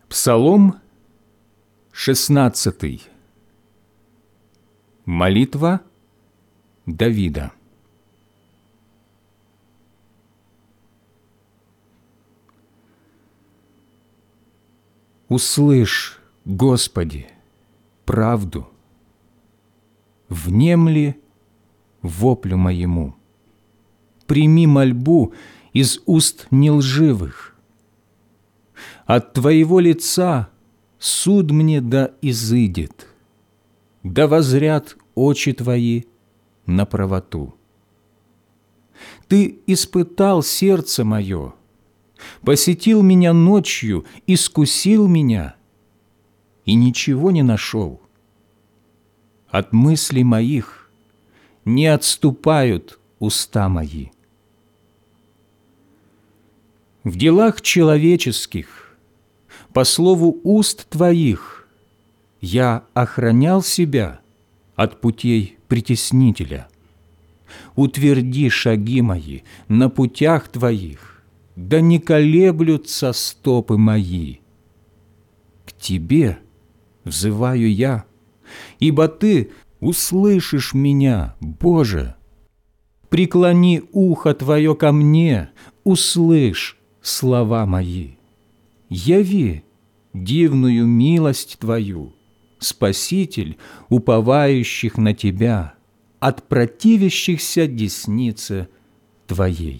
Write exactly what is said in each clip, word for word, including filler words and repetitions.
Псалом шестнадцатый. Молитва Давида. Услышь, Господи, правду, внемли воплю моему, прими мольбу из уст нелживых. От Твоего лица суд мне да изыдет, да возрят очи Твои на правоту. Ты испытал сердце мое, посетил меня ночью, искусил меня, и ничего не нашел. От мыслей моих не отступают уста мои. В делах человеческих, по слову уст Твоих, я охранял себя от путей притеснителя. Утверди шаги мои на путях Твоих, да не колеблются стопы мои. К Тебе взываю я, ибо Ты услышишь меня, Боже. Преклони ухо Твое ко мне, услышь слова мои. Яви дивную милость Твою, Спаситель, уповающих на Тебя, от противящихся деснице Твоей.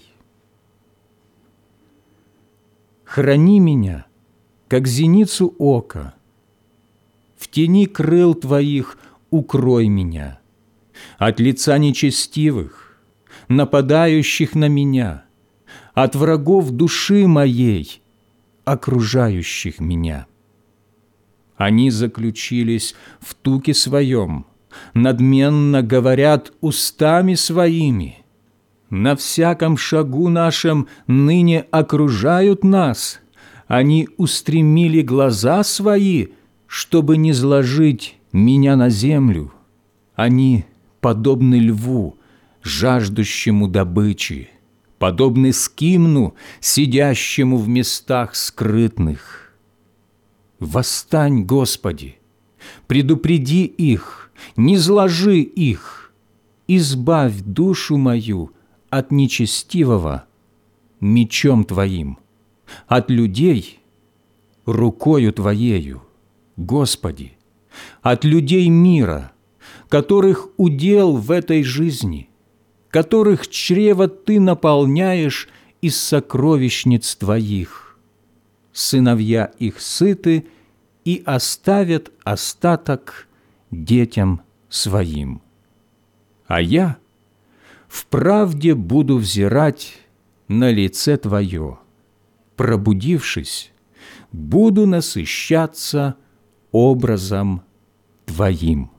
Храни меня, как зеницу ока, в тени крыл Твоих укрой меня, от лица нечестивых, нападающих на меня, от врагов души моей, окружающих меня. Они заключились в туке своем, надменно говорят устами своими. На всяком шагу нашем ныне окружают нас. Они устремили глаза свои, чтобы не сложить меня на землю. Они подобны льву, жаждущему добычи, подобны скимну, сидящему в местах скрытных. Восстань, Господи, предупреди их, не зложи их, избавь душу мою от нечестивого мечом Твоим, от людей рукою Твоею, Господи, от людей мира, которых удел в этой жизни, которых чрево Ты наполняешь из сокровищниц Твоих. Сыновья их сыты и оставят остаток детям своим. А я в правде буду взирать на лице Твое, пробудившись, буду насыщаться образом Твоим.